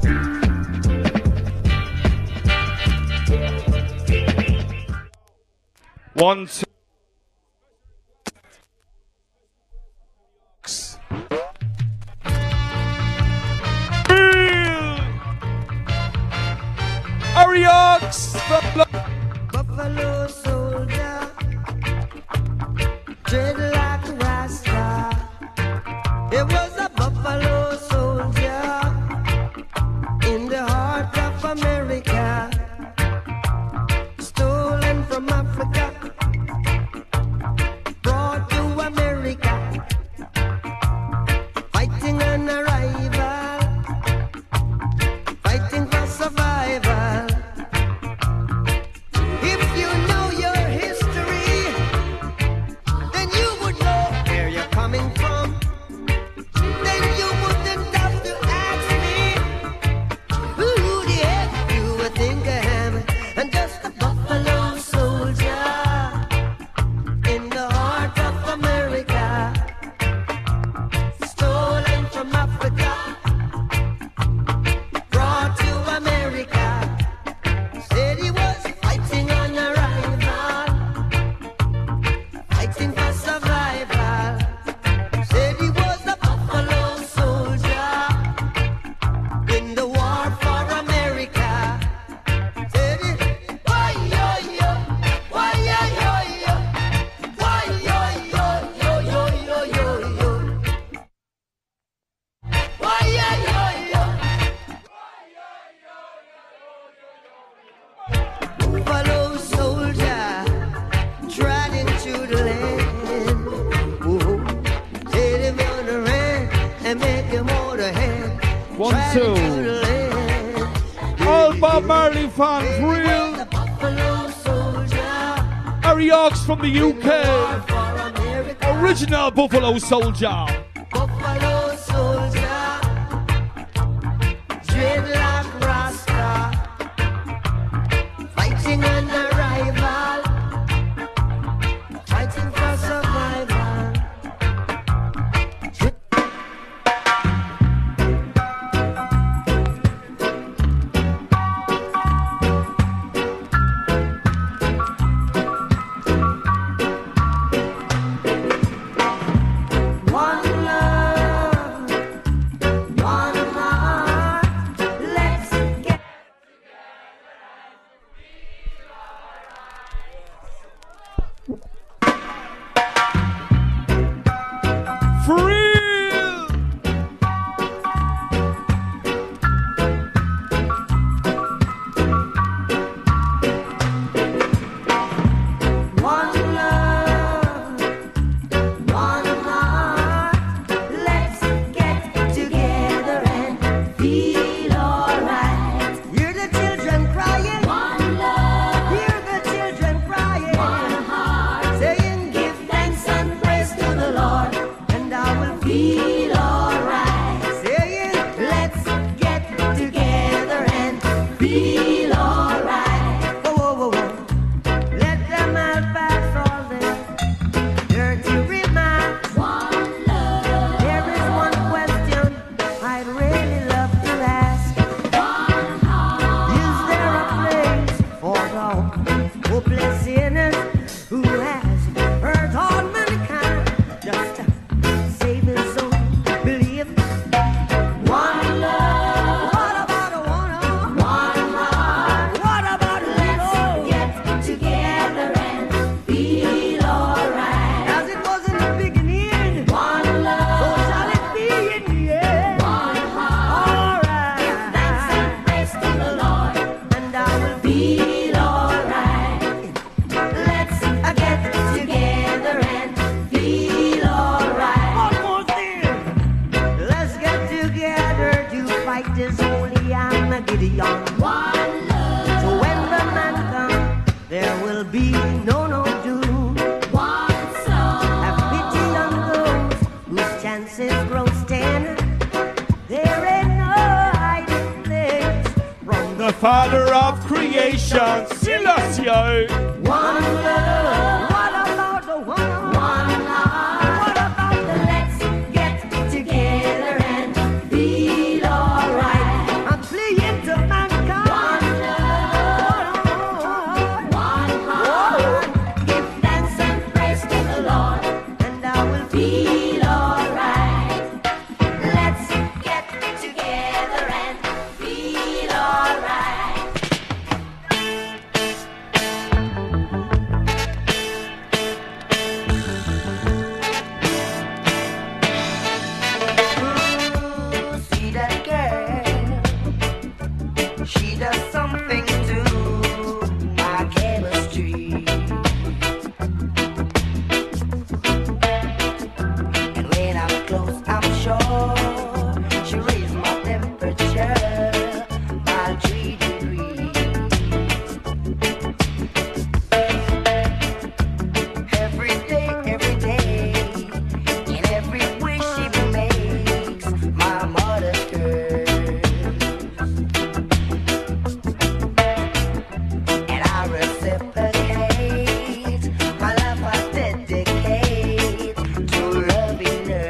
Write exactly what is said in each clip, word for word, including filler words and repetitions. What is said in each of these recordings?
One, two. Ariox! Buffalo soldier, dreadlock rasta. It was a buffalo soldier in the heart of America, stolen from Africa, brought to America, fighting an arrival, fighting for survival. If you know your history, then you would know where you're coming from. Then you wouldn't have to ask me who the heck you would think I am. I'm just a buffalo soldier in the heart of America, stolen from Africa, brought to America. Said he was fighting on arrival, fighting for survival. Said he was a buffalo soldier in the war for America. Said he, why yo yo, why yo yo yo, why yo yo yo yo yo yo yo, why yo yo yo. Buffalo soldier trotting through the land. Ooh, said him on the ran and make him on the head. One, Trotting two. through the land. All Bob Marley fans, He was real. a buffalo soldier Ariox from the U war K. for America. Original Buffalo Soldier. Buffalo soldier, dreadlock rasta, fighting an arrival, fighting for survival. One love, one heart, let's get For real. one love, one heart, let's get together and feel alright. Hear the children crying, one love. Hear the children crying, one heart, saying give thanks and praise to the Lord, and I will feel alright. Saying let's get together and feel alright. Whoa, whoa, whoa, whoa. Let them all pass all their dirty remarks. One love. There is one question I'd really love to ask. One heart. Is there a place for the hopeless sinners who has hurt all mankind just to save his own belief? One love. What about a one heart? One heart. What about a let's get together and feel alright? As it was in the beginning, one love. So shall it be in the end. One heart. Alright. Give thanks and praise to the Lord, and I will feel alright. Let's uh, get together and feel alright. One more thing. Let's get together to fight this holy Armageddon. One love. So when the man comes, there will be no no doom. One soul. Have pity on those whose chances grow thin. There ain't no hiding place from The Father of Creation, Selassie. one love. What about the one? One heart. What about the let's get together and feel alright? I'm pleased. together and feel alright. Ooh, see that girl, she does something to my chemistry. And when I'm close, I'm sure she raised my temperature by three degrees. Every day, every day, in every wish she makes, my mother's curse. And I reciprocate my love I dedicate to loving her.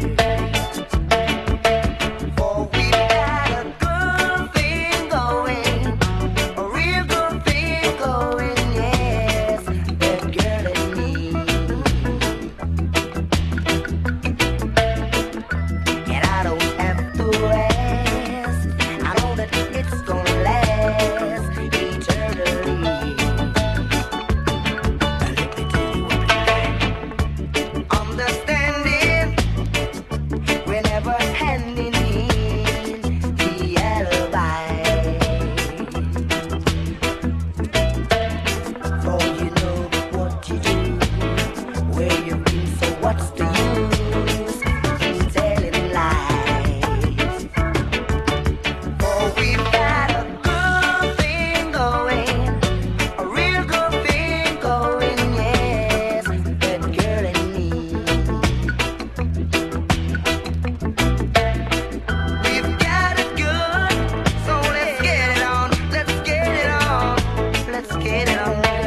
For we've got a good thing going, a real good thing going, yes, that girl and me. And I don't have to ask, I know that it's gonna last eternally. Now let me tell you what we got. Understanding, we're never handing in the alibi. For you know what you do, where you've been, so what's the use in telling lies? For we've got a good thing going, a real good thing going, yes, that girl and me. We've got it good, so let's get it on, let's get it on, let's get it on,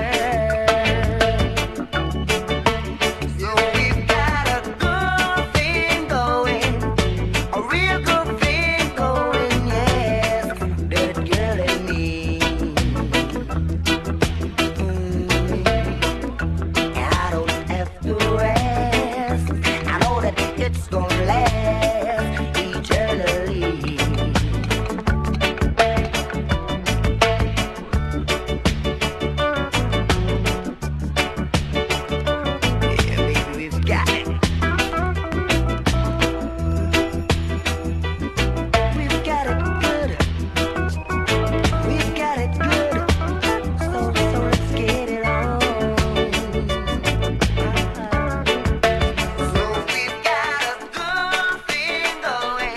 girl. So we've got a good thing going, a real good thing going, yes, that girl and me. Mm. And I don't have to ask, I know that it's gonna last eternally. Yeah, baby, we've got it. We've got it good. We've got it good. So, so let's get it on. So we've got a good thing going.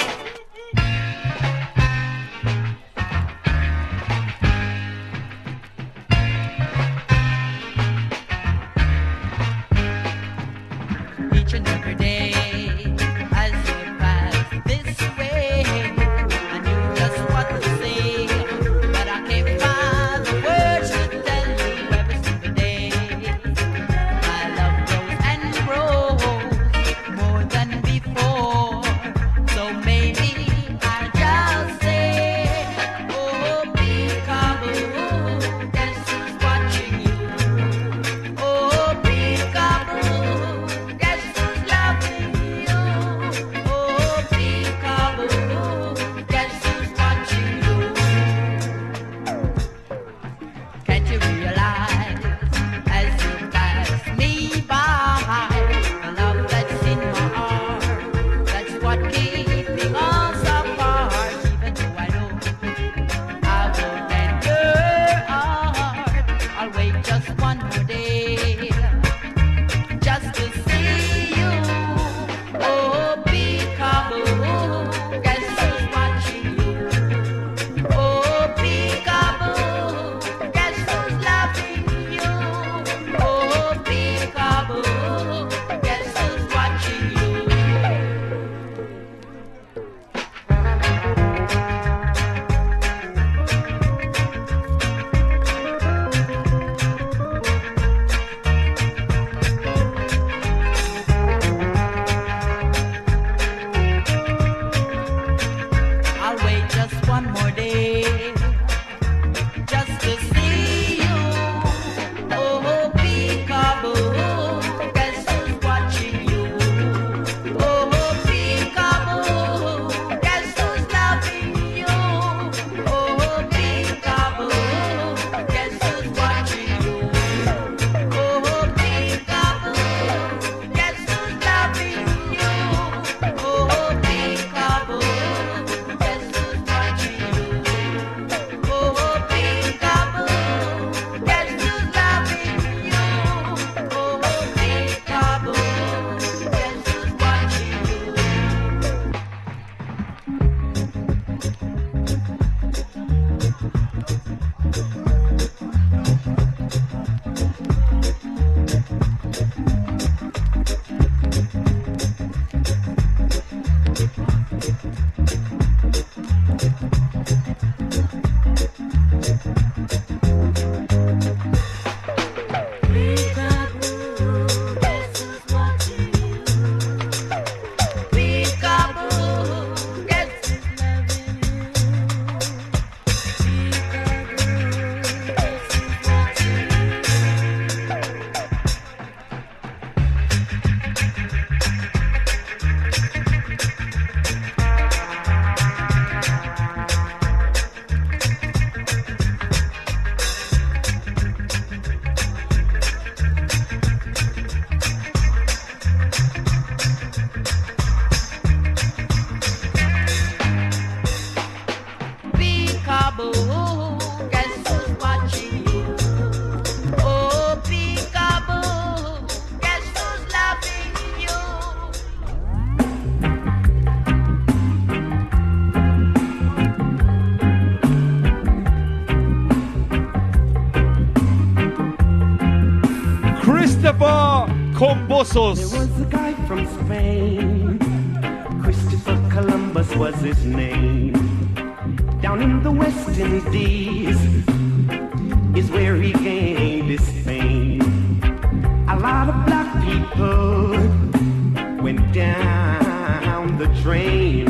Each and every day as you pass this way, I knew just what to say, but I can't find the words to tell you every single day. My love grows and grows more than before, so maybe I'll just say, oh, peekaboo, guess who's watching you? Oh, peekaboo, guess who's loving you? Oh, peekaboo, guess who's watching you? Can't you realize as you pass me by, the love that's in my heart, that's what keeping us apart. Even though I know I won't end your heart, I'll wait just one more day just to see you. Oh, peekaboo, guess who's watching you? Oh, peekaboo, guess who's loving you? Oh, peekaboo, guess who's watching you? I'll wait just one more day just to see you. Oh, peekaboo, guess who's watching you? Oh, peekaboo, guess who's loving Christopher Combosos. There was a guy from Spain, Christopher Columbus was his name. Down in the West Indies is where he gained his fame. A lot of black people went down the drain.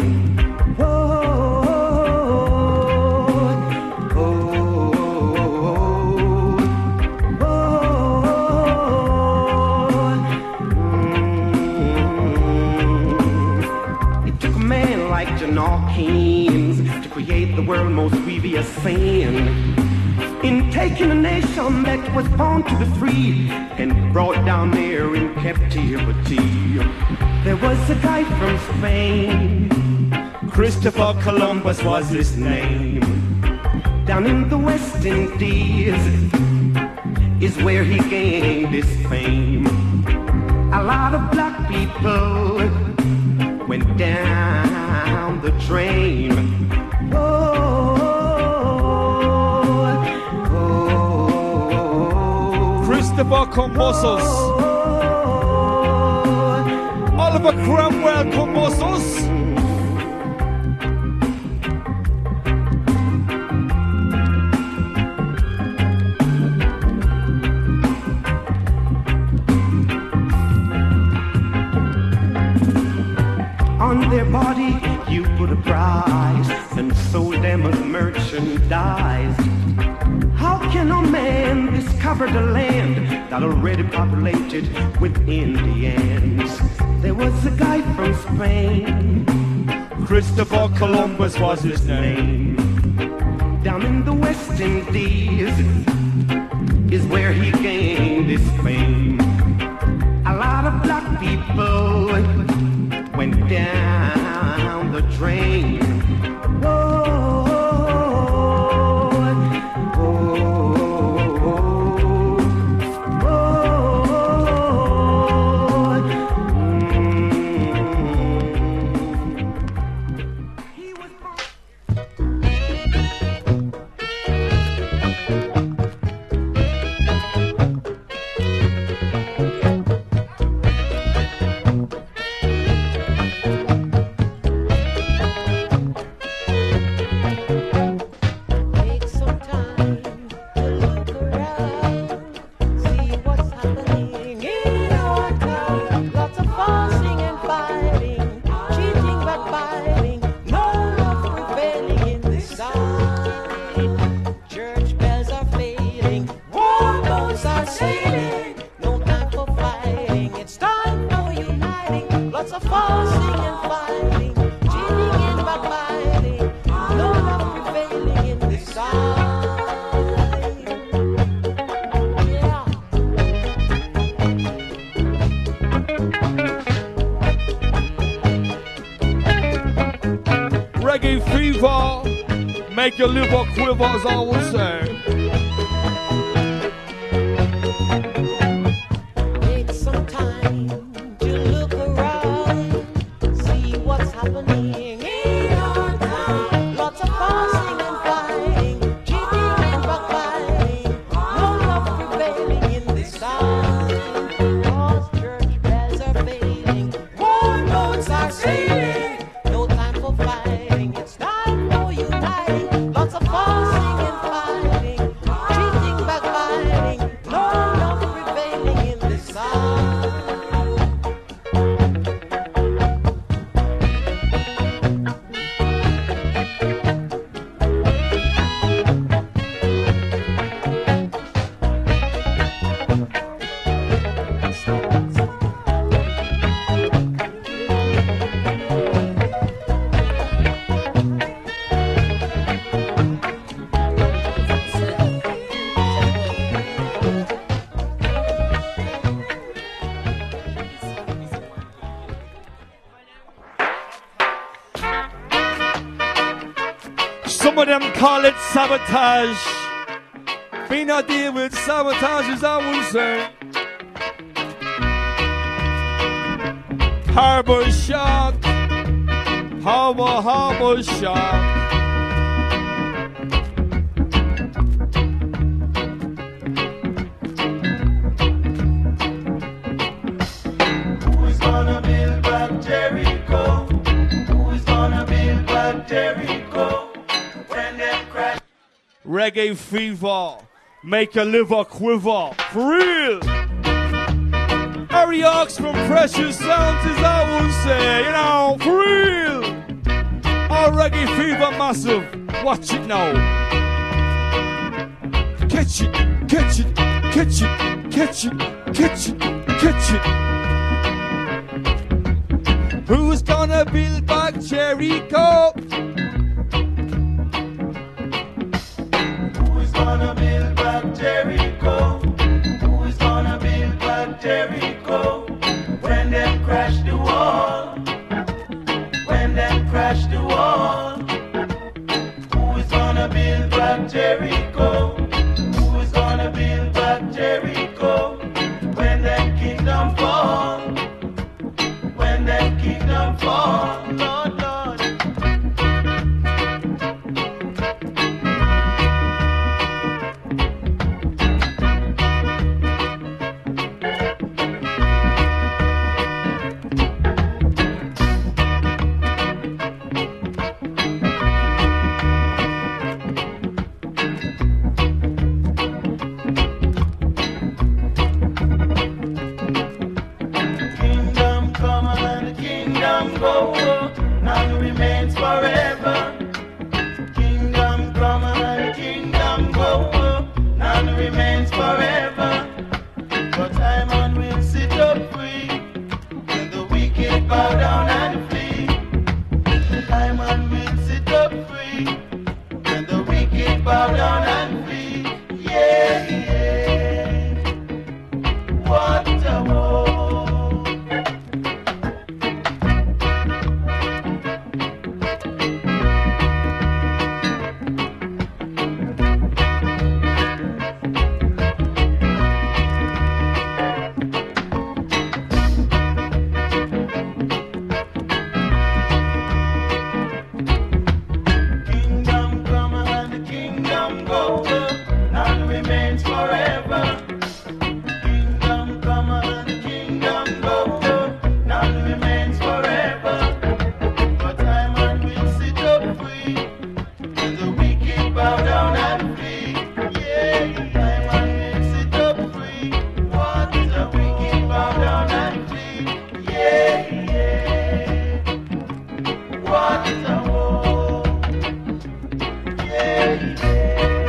To create the world's most grievous sin, in taking a nation that was born to be free and brought down there in captivity. There was a guy from Spain, Christopher Columbus was his name. Down in the West Indies is where he gained his fame. A lot of black people went down the drain. Oh, oh, oh, Christopher Combosos. oh, Oliver Cromwell Combosos. On their body you put a price and sold them as merchandise. How can a man discover the land that already populated with Indians? There was a guy from Spain, Christopher Columbus was his name. down in the West Indies is where he gained his fame. A lot of black people went down the drain. Oh, oh, oh, oh, mm. He was born. Take some time to look around, see what's happening in our town. Lots of fussing and fighting, cheating, backbiting, no love prevailing in this side. Church bells are fading, war boats are sailing. No time for fighting, it's time for uniting. Lots of fussing and fighting, cheating and backbiting, no love prevailing in this side. Yeah. Reggae fever, make your liver quiver, as I would say. Take some time to look around, see what's happening in our town. Lots of fussing and fighting, cheating and backbiting, no love prevailing in this town. Cause church bells are fading, war boats are sailing. No time for fighting, it's time for uniting. of them call it sabotage. Be not deal with sabotage, as I would say. Harbor shock. Harbor, harbor shock. Who's gonna build back Jericho? Who's gonna build back Jericho? When them crash. Reggae fever. Make a liver quiver. For real. Harry Ox from Precious Sounds, as I would say, you know, for real. Our reggae fever massive. Watch it now. Catch it, catch it, catch it, catch it, catch it, catch it. Who's gonna build back Jericho? Who's gonna build back Jericho? Who's gonna build back Jericho? When them crash the wall. When them crash the wall. Who's gonna build back Jericho? Who's gonna build back Jericho? When them kingdom fall. When them kingdom fall. Lord, Lord. Kingdom come and kingdom go, none remains forever. Kingdom come and kingdom go, none remains forever. But time and will sit up free, when the wicked bow down and flee. Time and will sit up free, when the wicked bow down and flee. Yeah, yeah. What a war. Kingdom come and the kingdom go, none remains forever. Kingdom come and the kingdom go, none remains forever. But time and will sit up free, when the wicked bow down and flee. Yeah, time and will sit up free, what the wicked bow down and flee. Yeah, yeah. What a war. Yeah, yeah.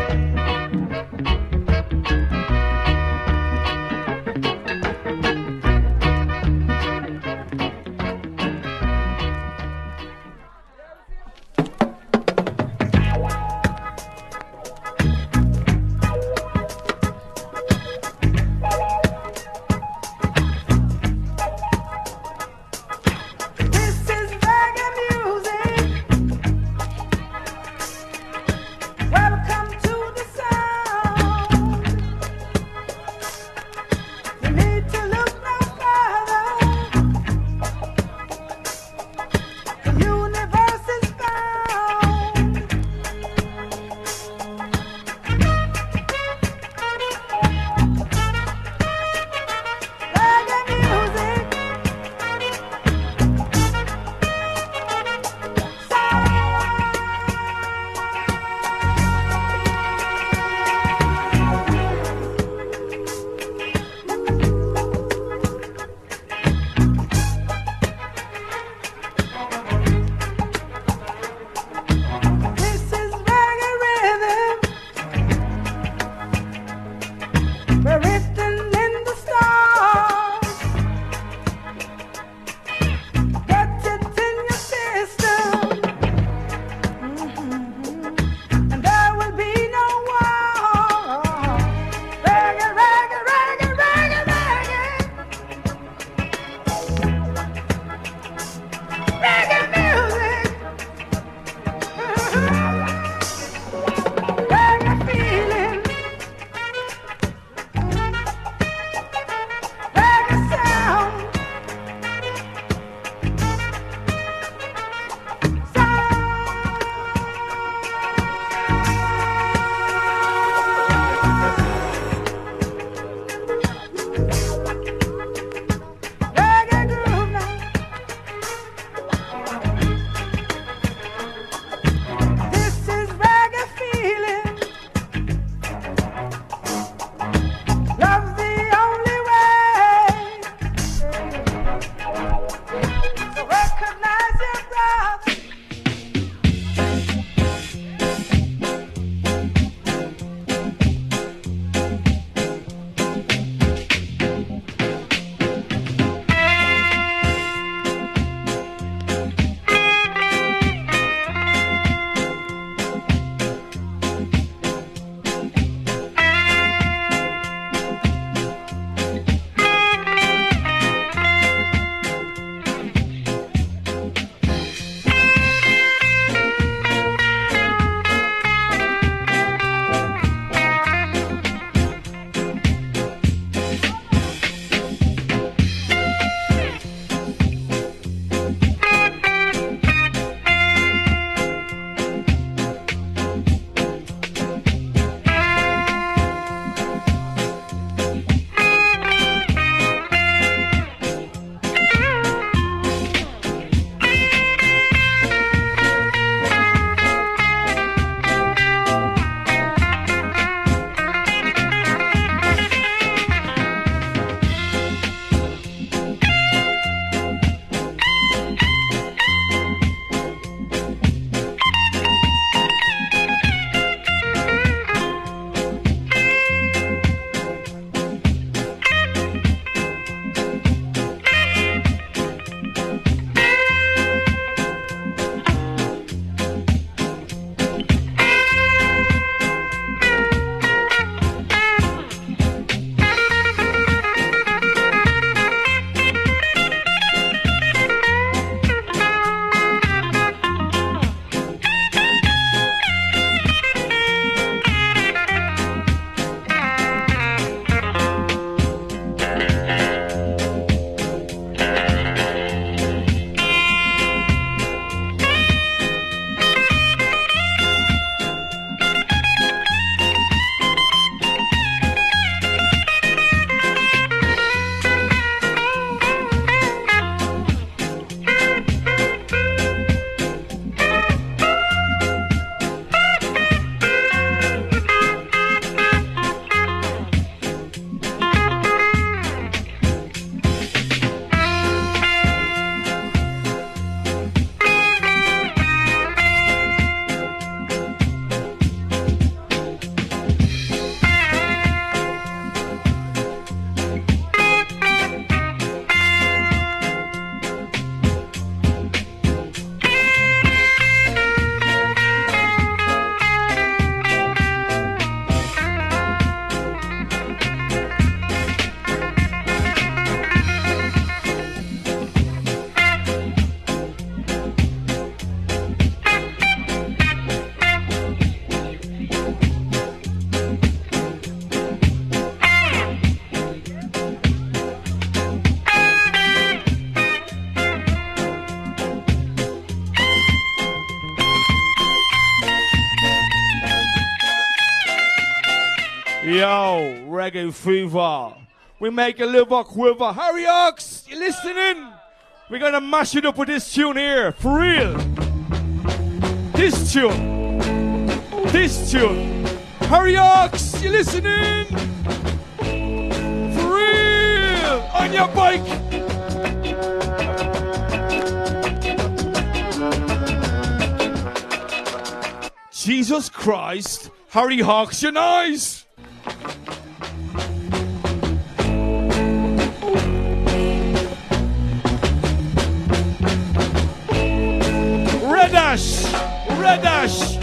This is reggae music. Well, Yo, reggae fever. We make a liver quiver. Harry Ox, you listening? We're gonna mash it up with this tune here, for real. This tune. This tune. Harry Ox, you listening? For real. On your bike. Jesus Christ, Harry Hawks, you're nice. Redash, Redash.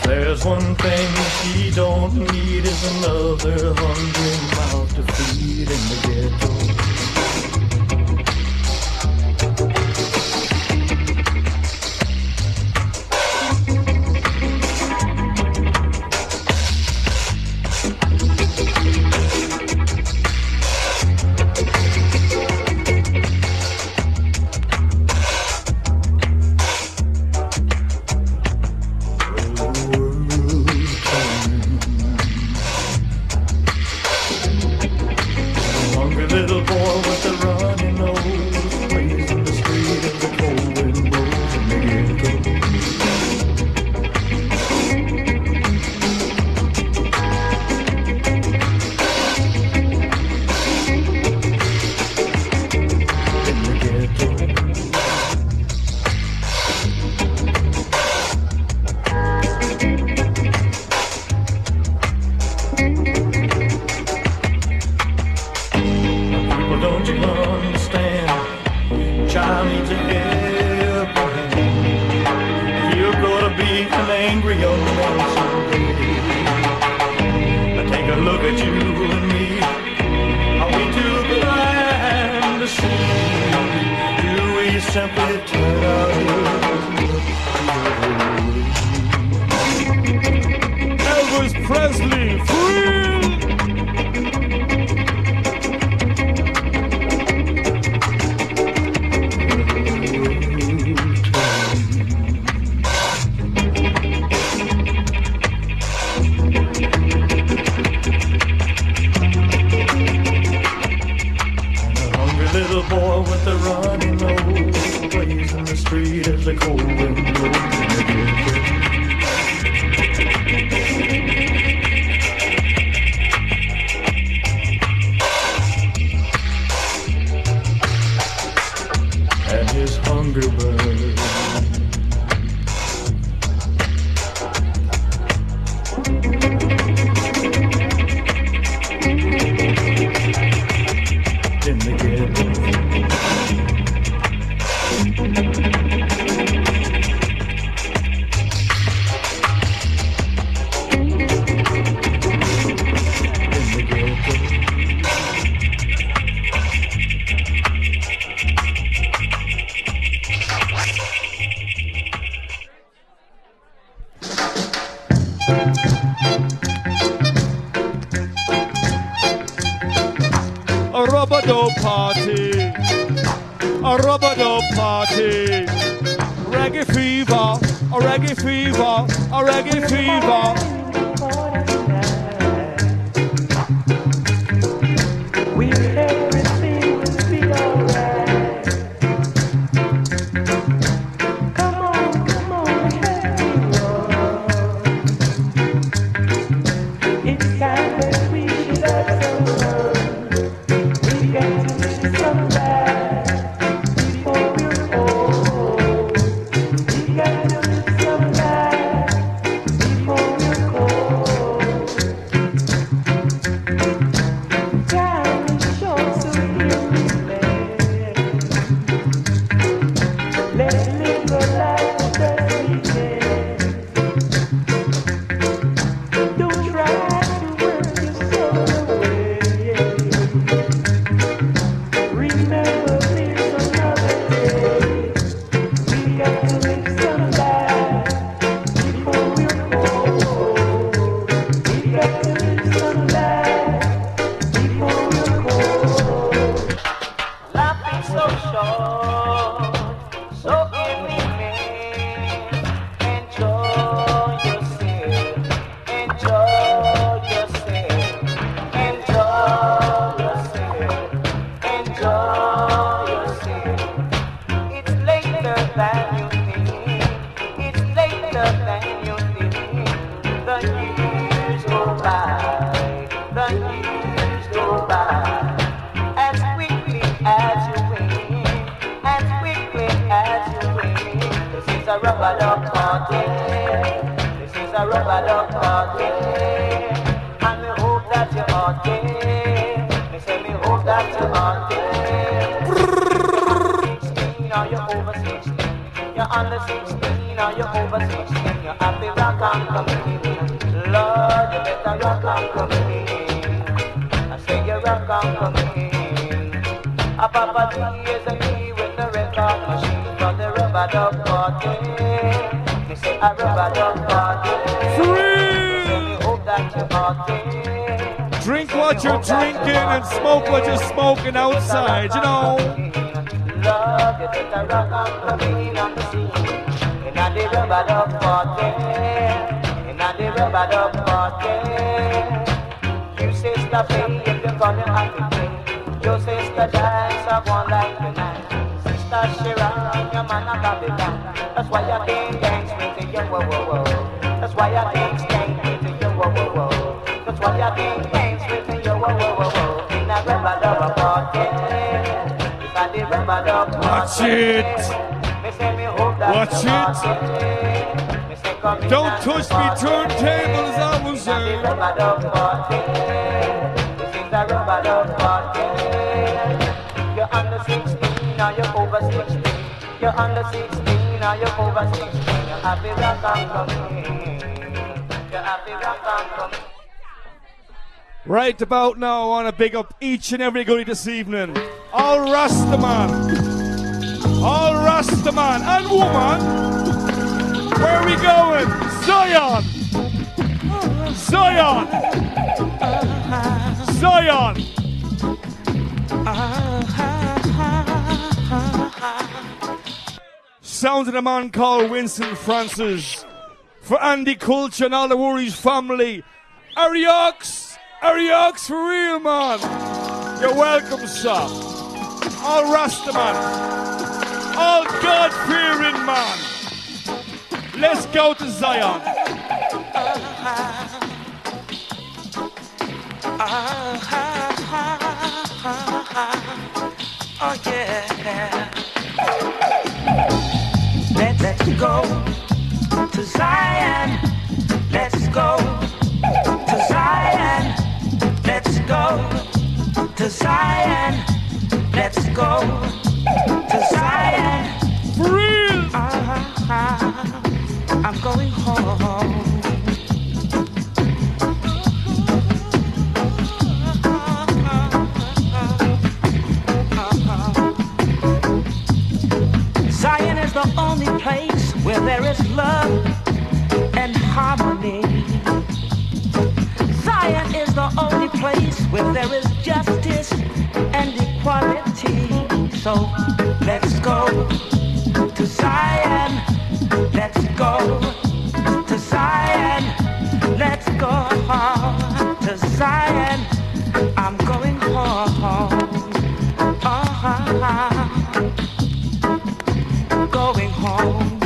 There's one thing she don't need is another hungry mouth to feed in the ghetto. You're under sixteen. now you're over sixteen. You have to rock and come in. Lord, you better rock and come in. I say you rock and come in. A Papa G is a key with the record machine for the rubber dub party. Me say a rubber dub party. Free! Me hope that you're party. Drink what you're drinking and smoke what you're smoking outside, you know. Love, you better rock and come in on the scene. In a the rubber dub party. In a the rubber dub party. You sister Faye, if you come in at the your sister dance, I want like the night. Sister Sharon, your man a Babylon. That's why I can't dance with you, whoa, whoa, whoa. That's why I can't stand with you, whoa, whoa, whoa. That's why I can't dance with you, whoa, whoa, whoa, whoa. In a rubber dub party. If I did rubber dub party. Watch it. Watch it. Don't touch me, turntables, I will say. Rubber dub party. This is a rubber dub party. You're under sixteen, now you're over sixteen. You're under sixteen, now you're over sixteen. You're happy rock and coming. You're happy rock and coming. Right about now, I want to big up each and every goodie this evening. All Rastaman. All Rastaman and woman. Where are we going? Zion. Zion. Zion. Sounds of a man called Winston Francis. For Andy Culture and all the Worries family. Ariox, Ariox for real, man. You're welcome, sir. All Rastaman. All God-fearing man. Let's go to Zion. Oh yeah. Let's, let's go to Zion. Let's go to Zion. Let's go to Zion. Let's go to Zion. For real. Uh-huh. I'm going home. Zion is the only place where there is love and harmony. Zion is the only place where there is justice and equality. So let's go to Zion. Let's go to Zion. Let's go to Zion. I'm going home. Uh-huh. Going home.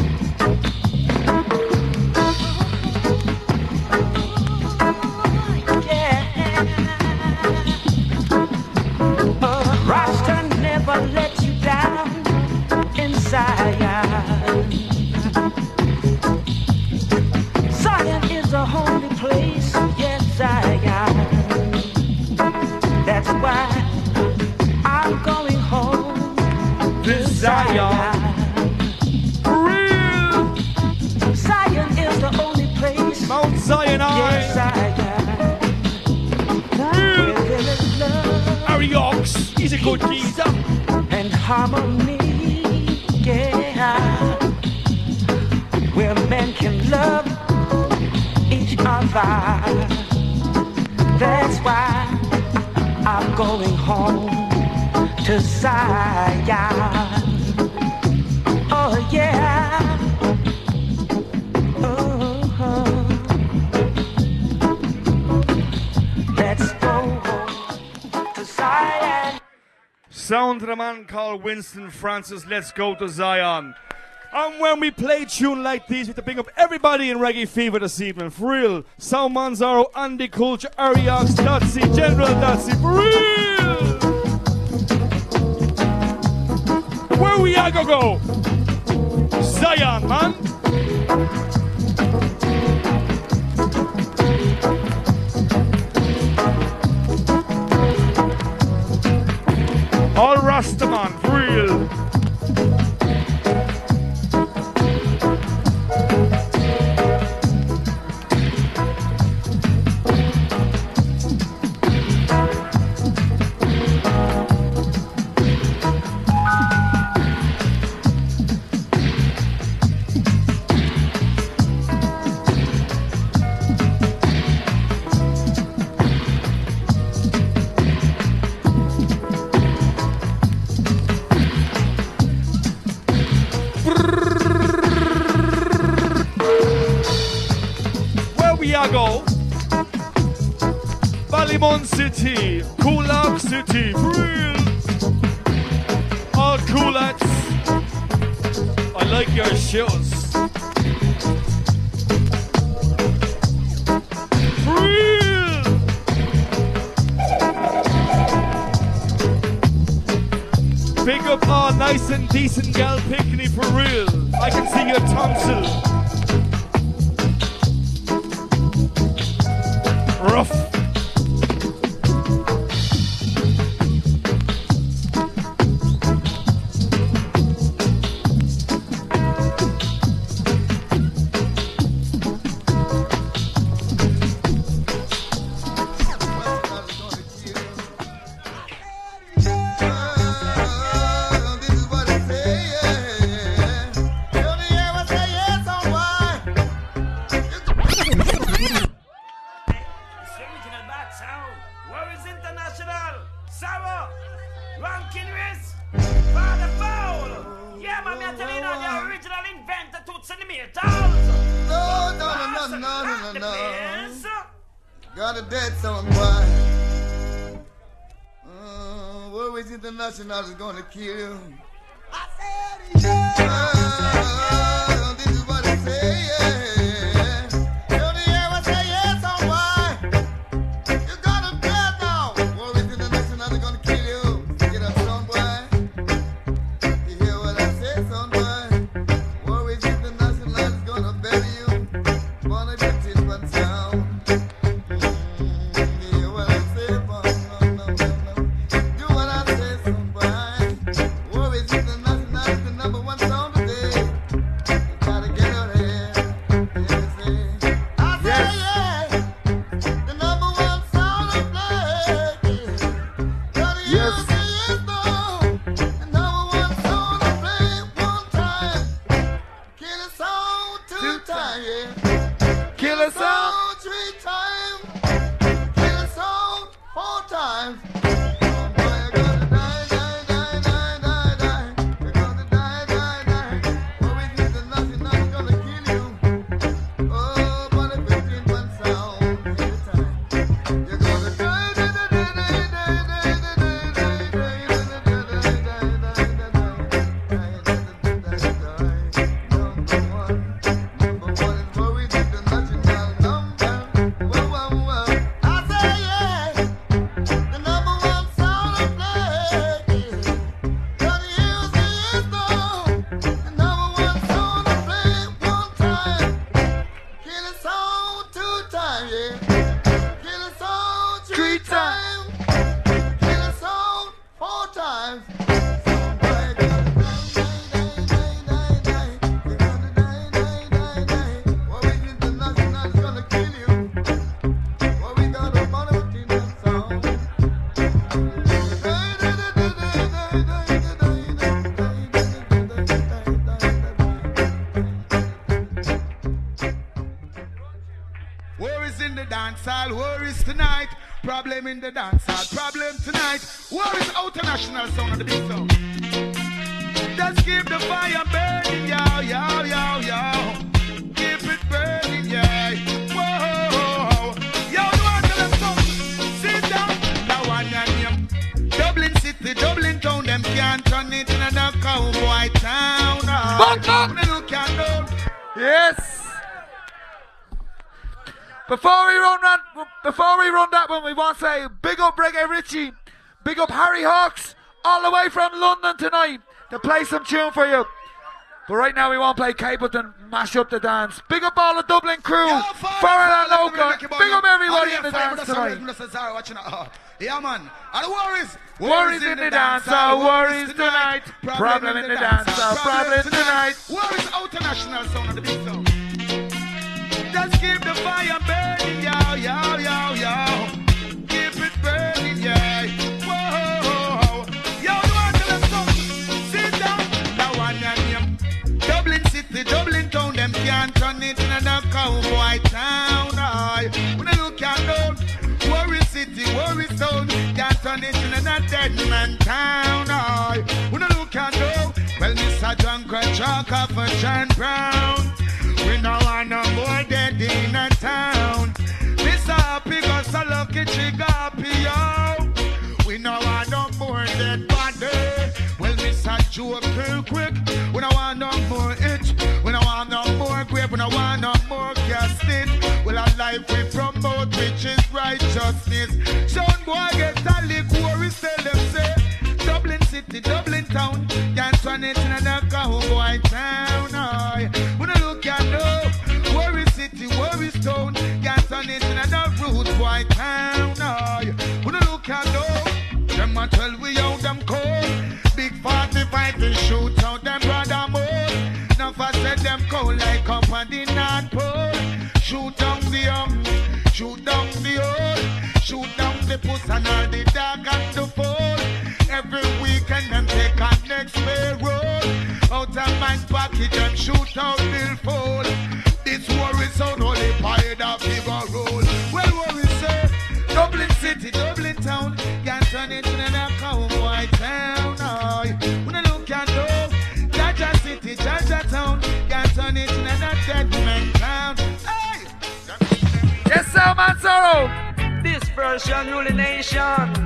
Yeah. Uh, Rasta never let you down in Zion. Zion is the holy place, yes, Zion. That's why I'm going home to Zion. Zion is the only place. Mount Zion, yes, Zion. Where there is love. Ariox, he's a good geezer. And harmony, yeah. Where men can love each other. That's why I'm going home to Zion. Oh yeah. Sound of a man called Winston Francis, let's go to Zion. And when we play tune like these, we have to bring up everybody in Reggae Fever this evening. For real. Sound Manzaro, Andy Culture, Ariox, Dotsie, General Dotsie. For real. Where we are gonna go? Zion, man. All Rastaman, for real. Santiago, Ballymun City, Coolock City, real. All Coolacks, I like your shoes. Real. Pick up all nice and decent gal picnic for real. I can see your tonsil. Rough. International is gonna kill you. I said, yeah. This is what I say, yeah. Tell me, ever say yes or why? You gotta bet now. Worries International is gonna kill you. Get up, son, boy. You hear what I say, son, boy? Worries International is gonna bury you. Wanna get it one sound. You hear what I say, boy? Problem in the dance hall, problem tonight. Where is international sound of the big sound? Just keep the fire burning, yo, yo, yo, yo. Keep it burning, yeah. Whoa, yo, you want to the song? Sit down, now one name. Dublin City, Dublin town, them can't turn it in a cowboy town. Back up! Yes. Before we run that, before we run that one, we want to say big up Reggae Richie, big up Harry Hawks, all the way from London tonight to play some tune for you. But right now we want to play Capleton, mash up the dance. Big up all the Dublin crew, foreign and local. Big up everybody in the dance tonight. Yeah, man. And the worries, worries in the dance, our worries tonight. Problem in the dance, our problem tonight. Worries international sound of the big sound. Just keep the fire burning, yo, yo, yo, yo. Keep it burning, yeah. Whoa, yo, you want to the song? Sit down, now one name. Dublin City, Dublin town, them can't turn it in a cowboy town. I wanna look at them. Worry City, worry town, can't turn it in a dead man town. I wanna look at them. Well, Mister John Chalk off a John Brown. We know I no more dead in a town. justice. Well, our life we promote, which is righteousness. Sound boy get a lick, worries tell them say. Dublin city, Dublin town, can't turn it in a cowboy town. Oh, when I look at no, worry city, worry stone, can't turn it in a rude boy town. Oh, when I look at no, them a tell we how them cold. Big forty-five to shoot out them brother mode. Now I said them cold like up on the North Pole. Shoot down the young, shoot down the old, shoot down the puss and all the dog and the foal. Every weekend them take a next way road. Out of my pocket them shoot out Bill Fold. This war is so only fired a bigger roll. Well, what we say, Dublin city, Dublin town, can't turn it into a cowboy town. Oh, when I look at those, Jaja city, Jaja town, can't turn it into a dead man town. Hey! Yes, sir, man, sorrow. This version ruling nation.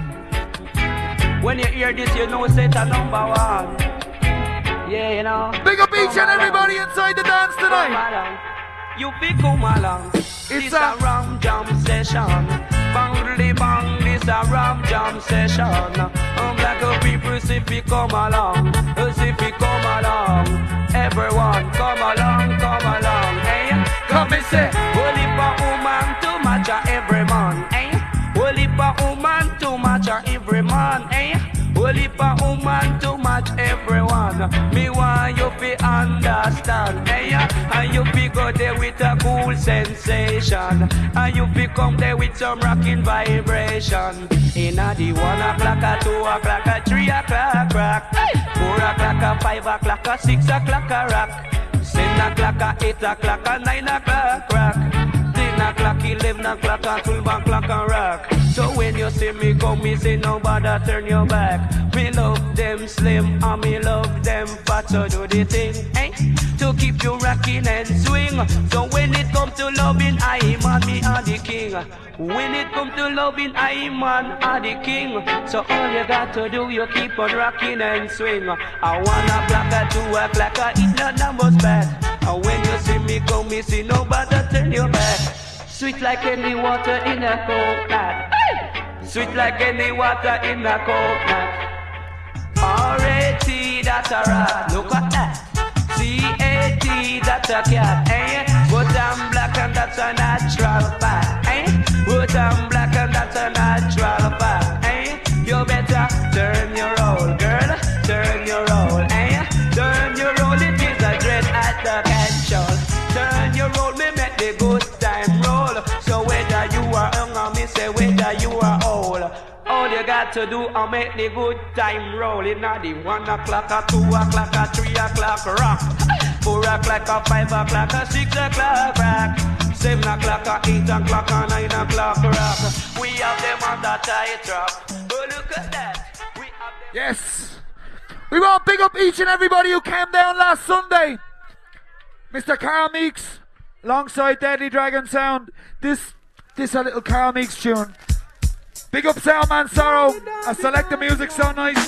When you hear this, you know set a number one. Yeah, you know. Big up each and everybody inside the dance tonight. You big come along. It's This a a ram jam session. Bang bang, this a ram jam session. Um, black people see if we come along. See if we come along. Everyone come along, come along. Hey, come and say, holy pa woman to match a every man. Hey, holy pa woman to match a every man. Hey, holy pa woman to match everyone. Me want you fi understand. Hey, and you fi go there with a cool sensation. And you fi come there with some rocking vibration. Inna the one o'clock, a two o'clock, a three o'clock rock. Four o'clock, a five o'clock, a six o'clock a rock. Seven o'clock, a eight o'clock, a nine o'clock rock. Ten o'clock, eleven o'clock, and twelve o'clock and rock. So when you see me come, me say nobody turn your back. Me love them slim and me love them fat, so do the thing, eh? To keep you rocking and swing. So when it come to loving, I man, me are the king. When it come to loving, I man are the king. So all you got to do, you keep on rocking and swing. I one o'clock, a two o'clock, a it's not numbers bad. And when you see me come, me see nobody turn your back. Sweet like any water in a coconut. Hey! Sweet like any water in a coconut. R A T, that's a rat. Look at that. C A T, that's a cat. Eh? But I'm black and that's a natural fact. Eh? But I'm black and that's a natural fact. Eh? You better turn your roll, girl. Turn your roll. Eh? Turn your roll. It is a dread at the control. Turn your roll, me make the good time roll. So whether you are young or me say whether you are old, all you got to do is make the good time roll. In the one o'clock, a two o'clock, a three o'clock rock. Four o'clock, a five o'clock, a six o'clock rock. Seven o'clock, a eight o'clock, a nine o'clock rock. We have them on the tight rock. Oh, look at that. We have them. yes. We want to big up each and everybody who came down last Sunday. Mister Carl Meeks, alongside Deadly Dragon Sound. This, this a little Carl Meeks tune. Big up Soundman Sorrow. I select the music so nice.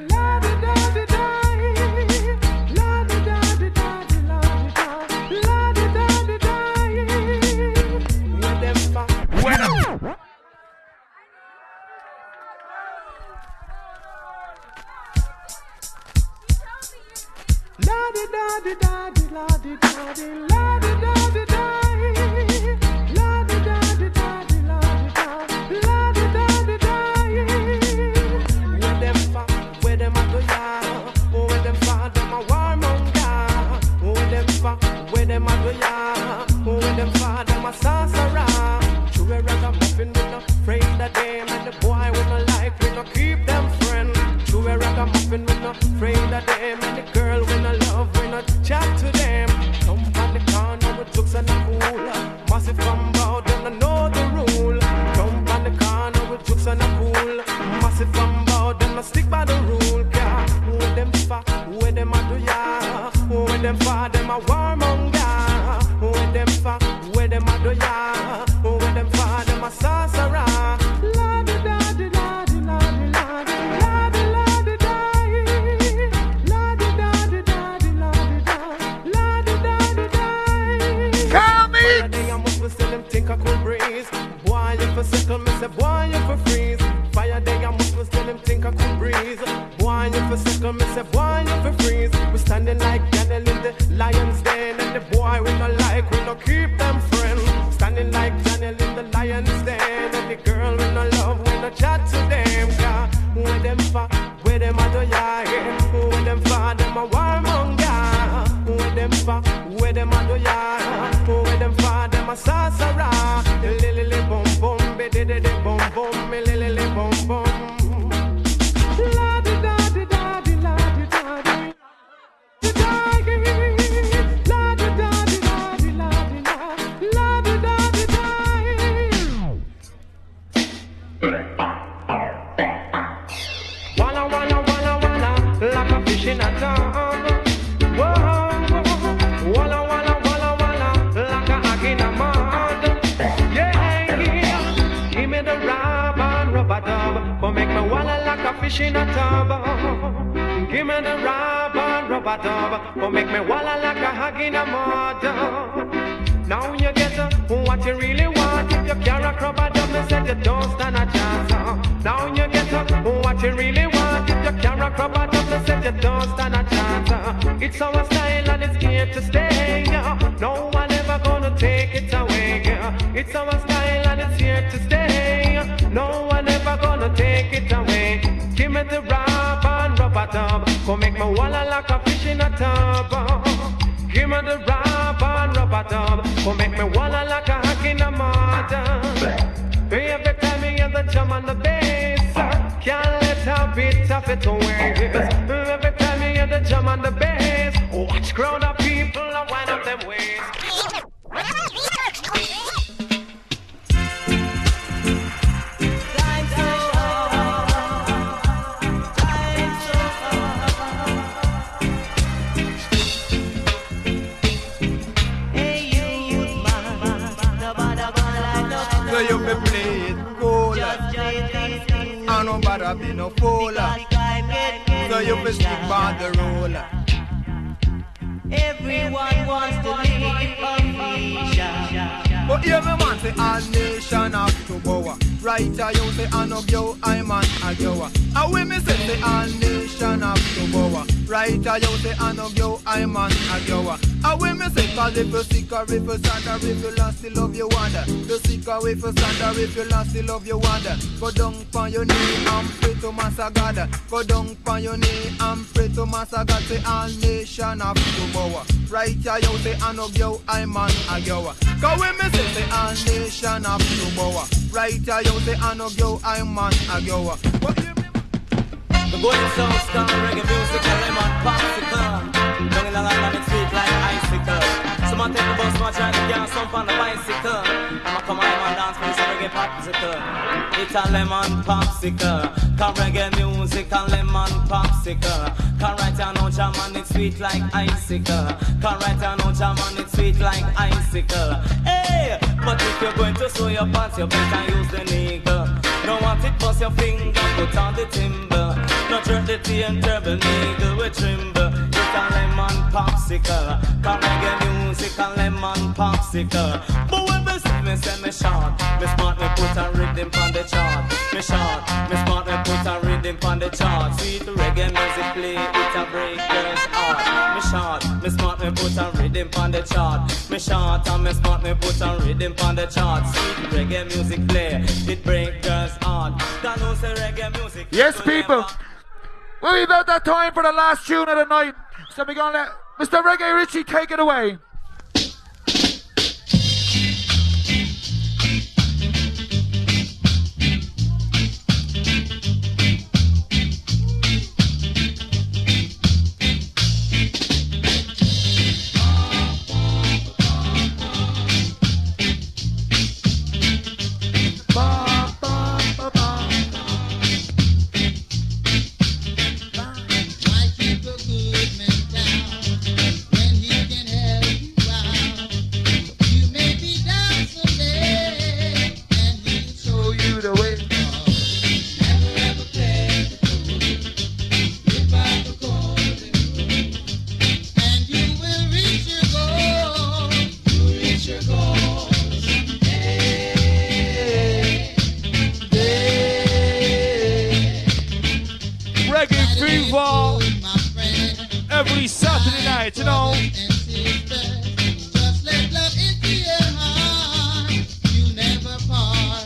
Bueno. Where them a go ya? Where them father my sorcerer? True a ragamuffin, we not afraid of them, and the boy we no like, we no keep them friend. True a ragamuffin, we not afraid of them, and the girl we no love, we not chat to them. Come on the corner with jokes and a fool, massive from bout, them no know the rule. Come on the corner with jokes and a fool, massive from bout, them no stick by the rule. Yeah, who them fa, who them a do ya? Who them fa, them a warmonger. Who them fa, who them a do ya? Who them fa, them a sorcerer. La di da di la di la di la di la di la di da. La di da di da di la di da. La di da di da. Carl Meeks. muscle still him think I could breeze. Boy, if I settle me say, boy, if I freeze. Fire day, I muscle still him think I could breeze. Boy, if I settle me say, boy, if I freeze. We standing like Daniel in the lion's den, and the boy we no like, we no keep them friends. Standing like Daniel in the lion's den, and the girl we no love, we no chat to them. Car where them fa, where them a do ya, where them fa, them a warmonger. Where them fa, where them a do ya, where them fa, them a sorcerer. Lily lily bum bum, be de de de bum bum, me lily lily bum bum. La di da di da di la di da di. La di da di da di la di la. La di da di da. Walla walla walla walla, like a fish in a tub. Whoa, whoa. Walla walla walla walla, like a hog in a mud. Yeah, yeah. Give me the rub and rubber dub, for make me walla like a fish in a tub. Give me the rub and rubber dub, for make me walla like a hog in a mud. Now you get uh, what you really want. If you carry a rubber dub, me said you don't stand a chance. uh. Now you get uh, what you really want. If you carry a rubber dub, me said you don't stand a chance. uh. It's our style and it's here to stay. uh. No one ever gonna take it away. uh. It's our style and it's here to stay. uh. No one ever gonna take it away. Give me the rub and rubber dub, go make me walla like a fish in a tub. uh. Give me the rub and rubber dub, go make me walla like a hog in a mud. Every time you hear the drum and the bass, uh, can't let a bit of it away. Every time you hear the drum and the bass, watch crowd of people and wind up them ways. So you be play it cool, and nobody be no fool. So you be stick by the roller. Everyone wants to live Asia. But here me man say all nation have to bow. Right a you say I know you, I man a you. And when me say say all nation have to bow. Right a you say I know you, I man a you. And when me say cause if you sick or if you sad or if you lost still love you wonder. You sick or if you sad or if you lost still love you wonder. Go down on your knee and pray to Master God. Go down on your knee and pray to Master God. Say all nation have to bow. Right a you say I know you, I man a you. Cause when me say say all nation have to bow. Right a you say I know you, I man a you. The going sound strong, reggae music and lemon popsicle. Down in the land and it's sweet like icicle. Some man take the bus, man try to get some on the bicycle. I'ma come on and dance for this reggae popsicle. It's a lemon popsicle. Cause reggae music and lemon popsicle. Cause right now jam and it's sweet like icicle. Cause right now jam and it's sweet like icicle. Hey, but if you're going to sew your pants, you better use the needle. Don't want it, bust your finger, put on the timber. Not jerk the tea and turtle needle with tremble. It's a lemon popsicle. Cause reggae music and lemon popsicle. But when me see me say me short, me smart me put a rhythm on the chart. Me short, me smart me put a rhythm on the chart. Sweet reggae music play, it a break girls' heart. Me short, me smart me put a rhythm on the chart. Me short and me smart me put a rhythm on the chart. Sweet reggae music play, it break girls' heart. That knows the reggae music. Yes, people. We're about that time for the last tune of the night. So we're gonna let Mister Reggae Richie take it away. Why keep a good man down when he can help you? Fever. Every Saturday night, you know. Just let love into your heart. You never part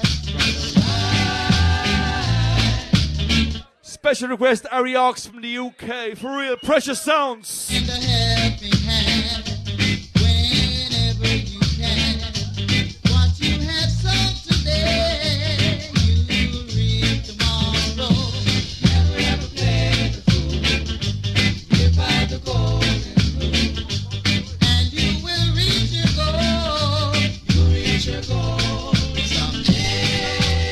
from the light. Special request, Harry Ox from the U K. For real, Precious Sounds. In the helping hand, whenever you can. What you have sown today, you will reap tomorrow. Never ever play the fool. Live by the golden rule, and you will reach your goal. You reach your goal someday.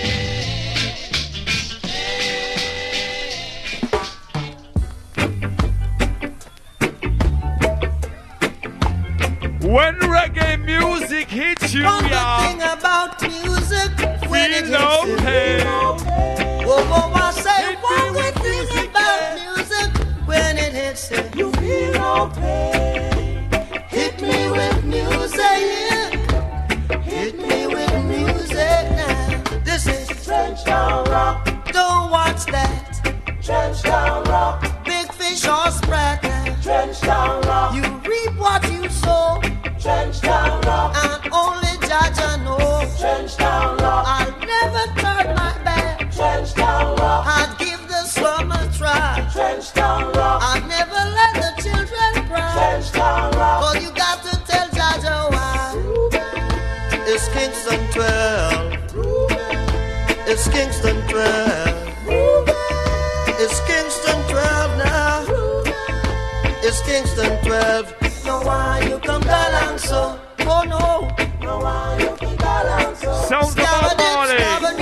When reggae music hits you, One good y'all, thing about music, when it feel no hits you. pain. Oh, oh, I say one good thing about music, when it hits you, you feel no pain. Hit me with music, hit me with music now. This is Trench Town Rock. Don't watch that. Trench Town Rock. Big fish or sprat now. Trench Town Rock. You reap what you sow. Trench Town Rock. And only Jaja knows. Trench Town Rock. I'll never turn my back. Trench Town Rock. I'd give the slum a try. Trench Town Rock. I'd never let the children cry. Trench Town Rock. But you got to tell Jaja why. It's Kingston twelve. It's Kingston twelve. It's Kingston twelve now. It's Kingston twelve. No why you come down so. Oh no. No why you come down so. Sounds of Bob Marley.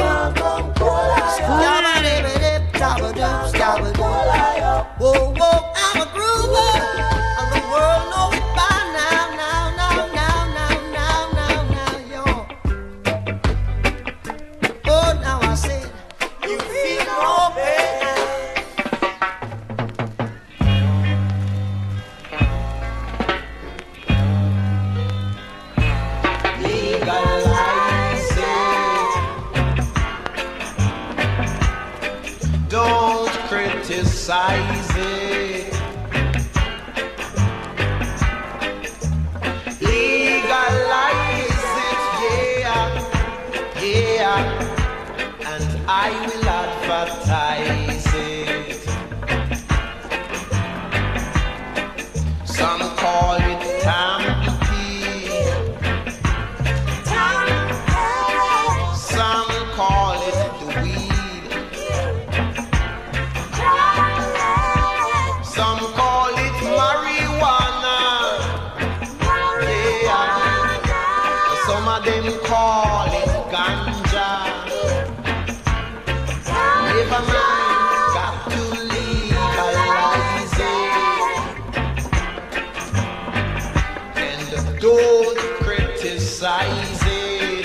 Whoa, whoa, I'm a groover. And the world know it by now, now, now, now, now, now, now, now, yo. Oh, now I say, you feel no pain. Legalize it. Don't criticize it. Legalize it, yeah, yeah. And I will advertise it. Some call it tampy. Some call it the weed. Some call it marijuana. Yeah. Some of them call it ganja. Never mind, got to legalize it. And don't criticize it.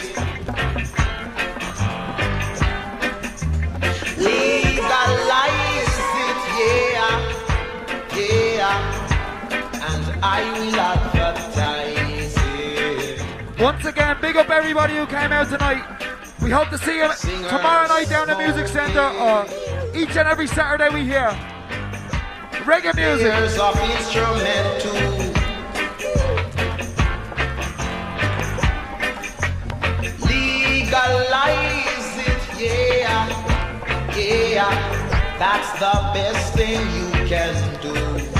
Legalize it, yeah, yeah, and I will advertise it. Once again, big up everybody who came out tonight. We hope to see you tomorrow night down at the Music Centre, or each and every Saturday we hear reggae music. Players of instrumental. Legalize it, yeah, yeah. That's the best thing you can do.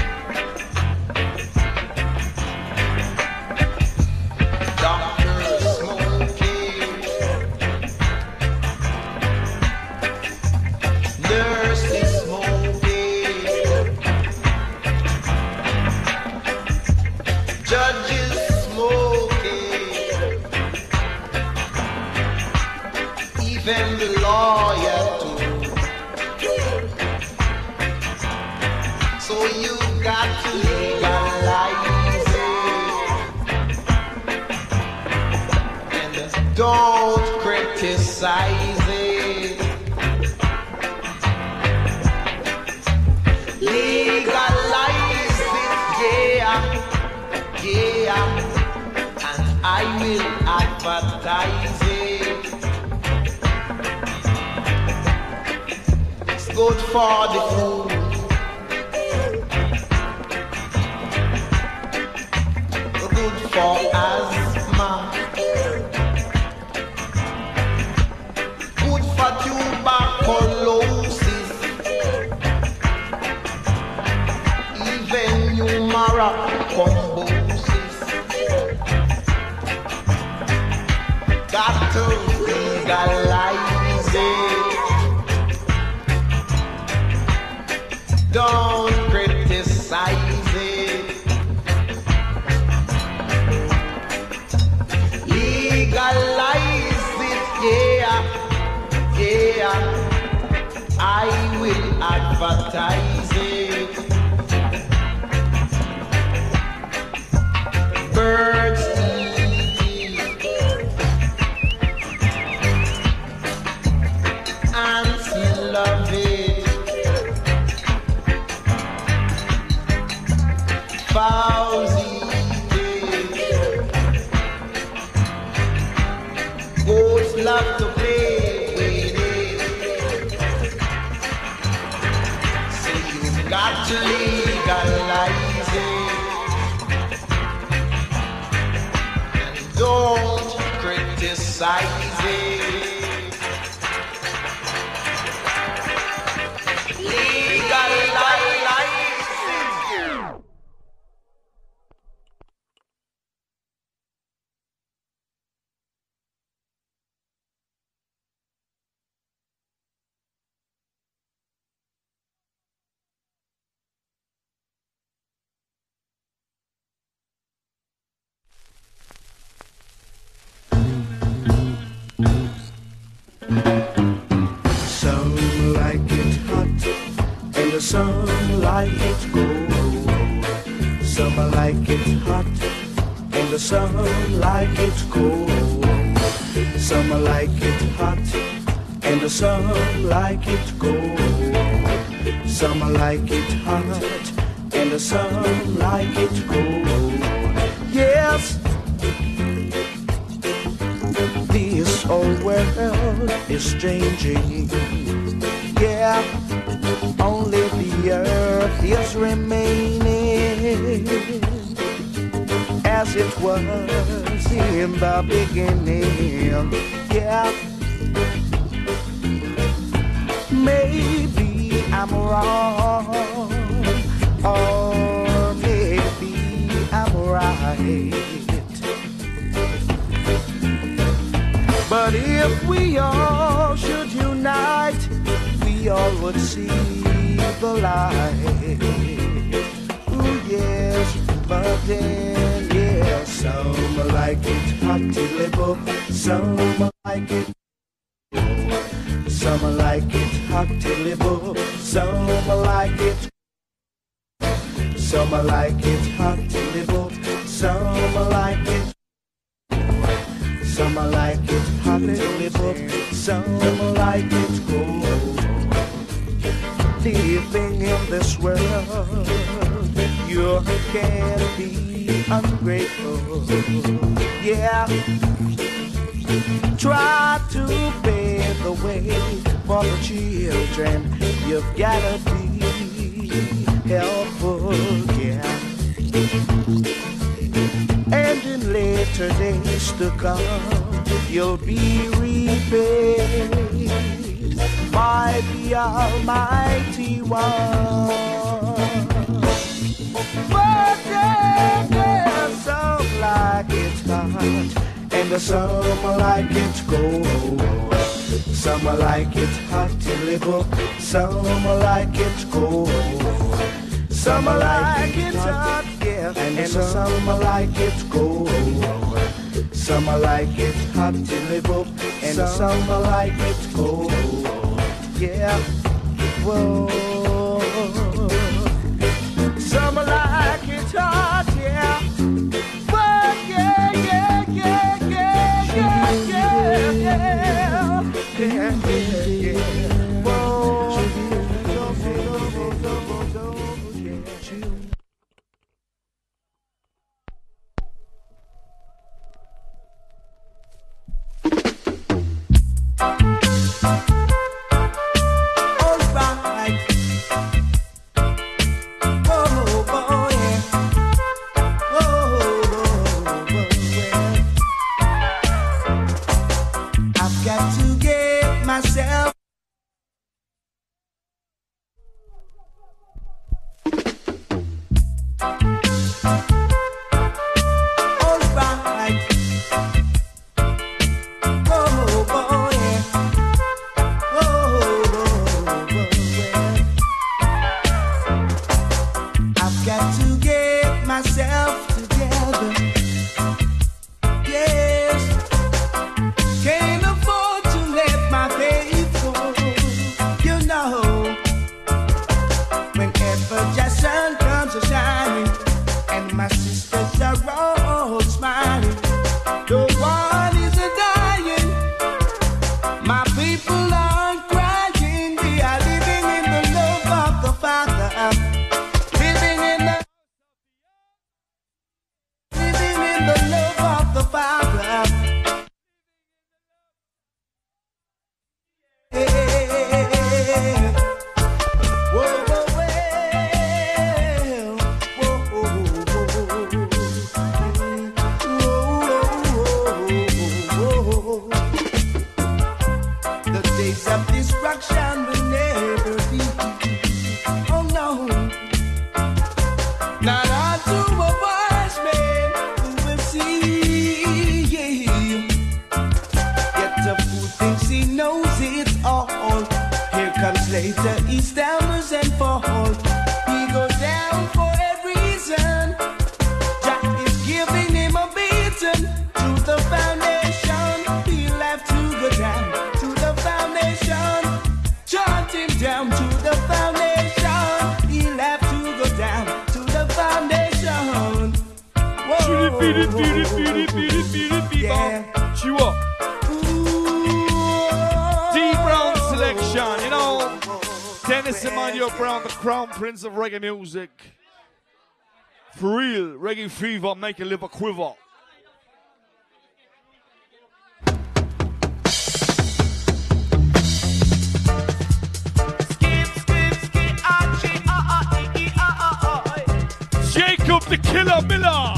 Doctors smoking, nurses smoking, judges smoking, even the lawyer too. So you got to legalize it, and don't criticize it. Legalize it, yeah, yeah, and I will advertise it. It's good for the food, for asthma, good for tuberculosis, even numerous combosis. Got to legalize it. Don't criticize it. Legalize it, yeah, yeah. I will advertise it. Birds eat it. Ants love it. Fowls eat it. Goats love to play with it. So you've got to legalize it. And don't criticize it. Legalize it. Some like it hot, and some like it cold. Some like it hot, and some like it cold. Some like it hot, and some like it cold. Some like it hot, and some like it cold. Yes. This old world is changing. Yeah, only the earth is remaining as it was in the beginning. Yeah, maybe I'm wrong, or maybe I'm right. But if we all should unite, we all would see the light. Ooh, yes, but then, yeah, some like it hot little, some like it cold. Some like it hot little, some like it. Some like it hot little, some like it. Some like it hot little, some like it cold. Living in this world, you can't be ungrateful. Yeah, try to pay the way for the children. You've gotta be helpful, yeah. And in later days to come, you'll be repaid by the Almighty One. But then there's some like it hot, and some like it cold. Some like it hot and little, some like it cold. Some like it hot, yeah, and, and some like it cold. Some like it hot and little, and some like it cold. Yeah, whoa. Some like it hot, yeah. Whoa, yeah, yeah, yeah, yeah, yeah, yeah, yeah, yeah, yeah, yeah. Whoa. myself. All right. Oh, oh, yeah. Oh, oh, oh, yeah. I've got to get myself together. Yes. Can't afford to let my faith go. You know, whenever the sun comes a shining and my sisters are all smiling, no one is a dying. My people aren't crying. They are living in the love of the Father. Living in the living in the love of the Father. Yeah. Whoa, whoa, well. Whoa, whoa, whoa, whoa, whoa. The days of destruction will never be. Oh no. Not unto a wise man who will see. Yet the fool thinks he knows it all. Here comes later, he stammers and falls. He goes down for a reason. Jack is giving him a beating. To the foundation, he'll have to go down. To the foundation, chant him down. To the foundation, he'll have to go down. To the foundation. Whoa, yeah. Chew up. D Brown selection, you know. Dennis Emmanuel Brown, the crown prince of reggae music. For real, reggae fever, make a liver quiver. Jacob the Killer Miller.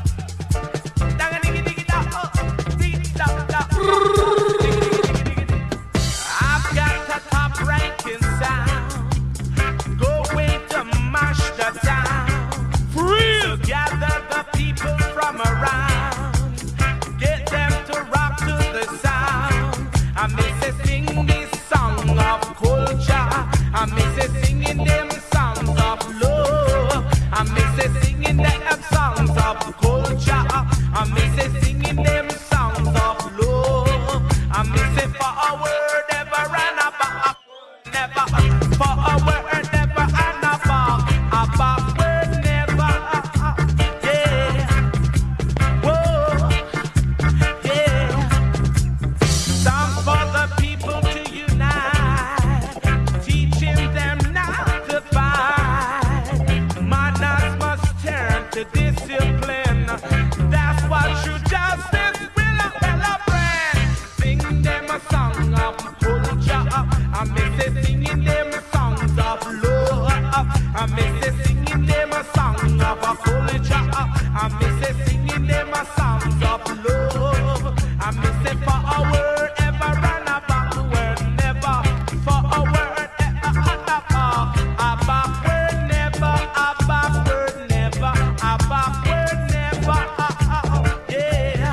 I've got a top ranking sound, going to mash the town. For real. So gather the people from around, get them to rock to the sound. I miss a sing this song of culture. I miss a singing them songs of love. I miss a singing them songs of culture. I miss a singing them songs of love. I miss it for a word ever and a back, never. For a word never and a back, a backward never. Yeah. Whoa. Yeah. Song for the people to unite, teaching them not to fight. Manners must turn to discipline. That's what true justice will celebrate. Sing them a song of culture. I miss it singing them songs of love. I miss it singing them a song of a culture. I miss it singing them a songs of love. I miss it for a word ever and a backward never. For a word ever and a back. A backward never. A backward never. A backward never. Yeah.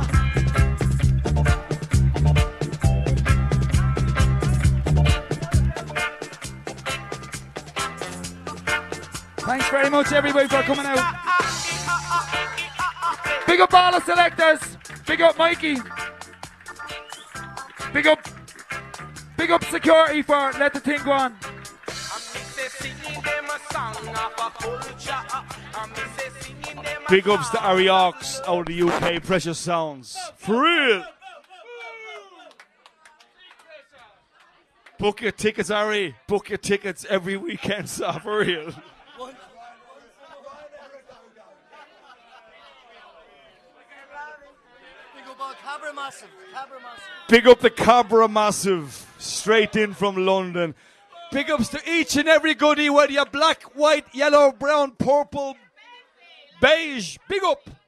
Thanks very much, everybody, for coming out. Big up all the selectors. Big up Mikey. Big up, big up security for Let the Thing Go On. Big ups to Harry Hawks out of the U K, Precious Sounds. For real. Book your tickets, Harry. Book your tickets every weekend, so for real. Massive, Cabra Massive. Big up the Cabra Massive, straight in from London. Big ups to each and every goodie, whether you're black, white, yellow, brown, purple, beige. Big up.